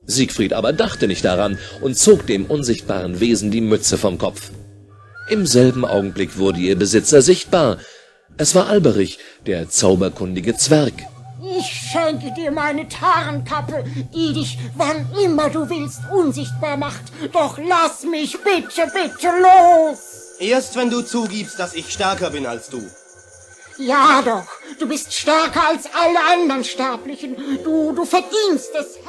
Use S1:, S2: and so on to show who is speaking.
S1: Siegfried aber dachte nicht daran und zog dem unsichtbaren Wesen die Mütze vom Kopf. Im selben Augenblick wurde ihr Besitzer sichtbar. Es war Alberich, der zauberkundige Zwerg.
S2: Ich schenke dir meine Tarnkappe, die dich, wann immer du willst, unsichtbar macht. Doch lass mich bitte, bitte los!
S3: Erst wenn du zugibst, dass ich stärker bin als du.
S2: Ja doch, du bist stärker als alle anderen Sterblichen. Du verdienst es,